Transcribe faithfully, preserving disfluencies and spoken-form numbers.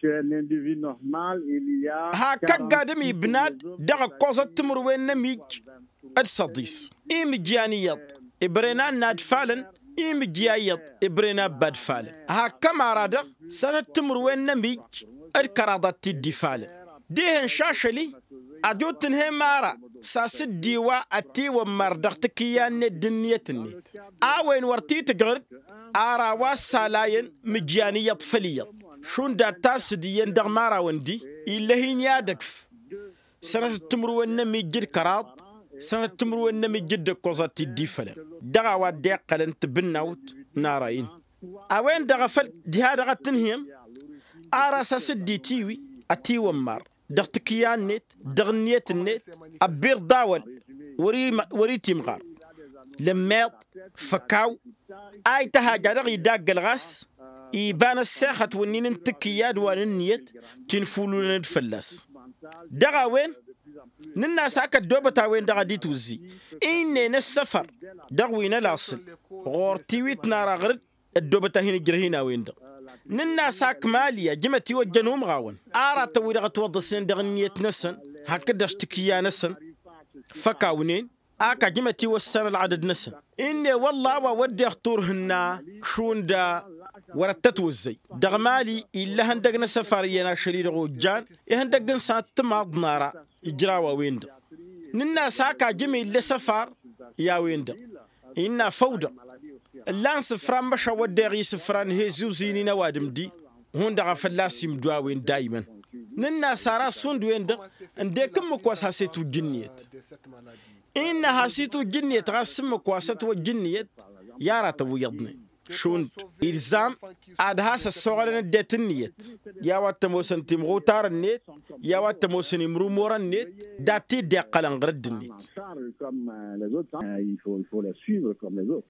هكا قادم بناد دغ قوزة تمر وين نميج الصديس إمجانيات إبرينا ناد فالن إمجانيات إبرينا باد فالن هكا مرادة سنة تمر وين نميج الكرادة تدي فالن ديهن شاشلي أدو تنهي مارا ساسد ديوا أتي ومردغ تكيان الدنيا النت آوين ورتي تقرد آرا سالاين مجانية فلية شون دا تاس ديان دغ مارا وندي إلا هين يادكف سنة تمرو النمي جد كراض سنة تمرو النمي جد قوزة دي فلا دغا ودي قلن تبناوت ناراين أوين دغا فل دي هذا غا تنهيم آرا ساسد دي تيوي أتي ومار دغ تكيان نت دغ نيت النت أبير داول وري وري تيمغار لميط فكاو آي تهاجا دغ يداق الغاس يبان الساخة ونين انتكياد ونيت تنفولو ندفلس دغا وين ننا ساكا دوبتا وين دغا دي توزي إني نسفر دغ وين الاصل غور تيويت نارا غرد الدوبتا هنا جرهينا وين دغ ننا ساك ماليا جمتي وجنهم غاون آرا توي دغا توضسين دغ نيت نسن هكذا اشتكيا نسن فكاونين آكا جمتي والسنة العدد نسن إني والله وودي اختورهن شون دا ورتتوزي دغمالي إلا هندقنا سفارينا شرير غوجان يهندقن سات تماض نارا إجراوا ويند ننا ساكا جمي اللي سفار يا ويند إنا فوضى اللان سفران بشا ودغي سفران هيزوزيني نوادم دي هون دغا فلاسي مدوا وين دايما ننا سارا سوند ويند انديكم مكواس هاسيتو جنيت إن هاسيتو جنيت غاسم مكواسات وجنيت يارا تبو يضني شون إلزام عاد هاس الصغر ندت النيت يا وات موسن تمغو تار النيت يا وات موسن يمرو مور النيت داتي دي قلن غرد النيت